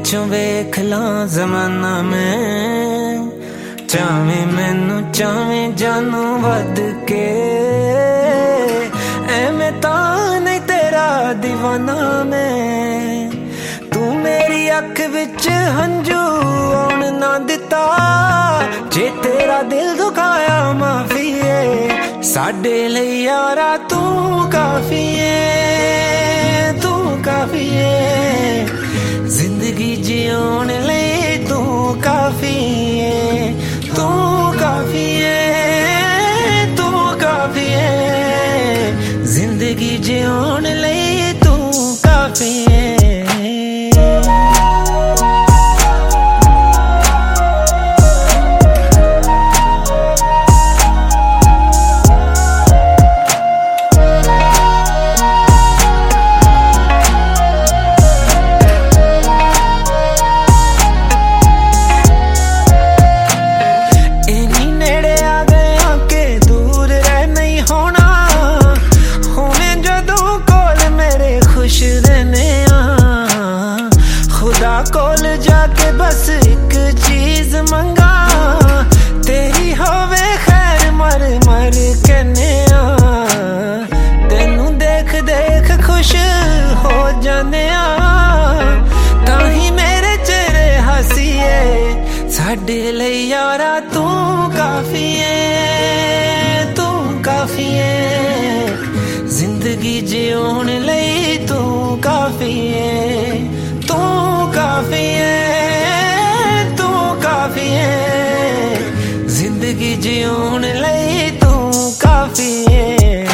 पिछों वेख ला जमाना मैं चावे मैनू चावे जानू वध के एवें तां नहीं तेरा दीवाना मैं तू मेरी अख विच हंजू आउण ना दिता जे तेरा दिल दुखाया माफी है साडे लई यारा तू काफी है तू काफी है जिंदगी जियोण लई तू काफी है तू काफी है तू काफी है जिंदगी जियोण लई तू काफी है। कोल जाके बस एक चीज मंगा तेरी होवे खैर मर मर कहने तेनू देख देख खुश हो जाने ताही मेरे चेहरे हसीए साडे लई यारा तू काफी है तू काफी है जिंदगी जियोण लई तू काफी है तू काफी है तू काफी है जिंदगी जियोण लई तू काफी है।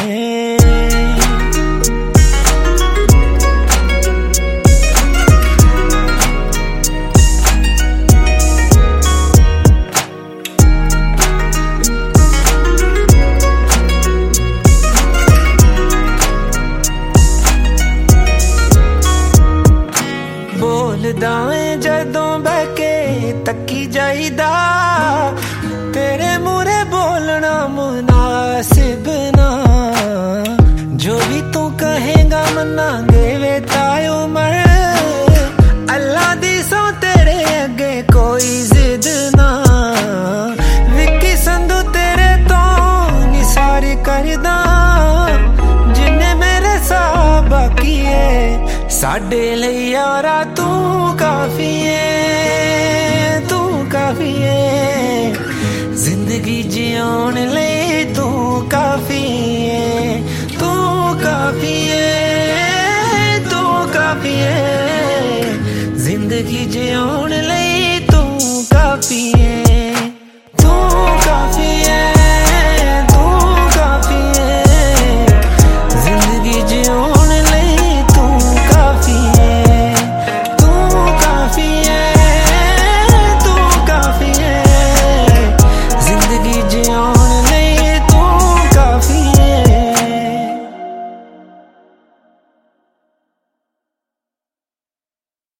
बोलदा जदों बहके तकी जाईदा तेरे मुरे बोलना मुनासिब ना जो भी तू कहेगा मनांगे वे ताई उमर अल्लाह दी सौ तेरे अगे कोई जिद ना विकी संधू तेरे तो निसारी करदा जिन्ने मेरे साथ बाकी है साडे लई यारा तू काफी है।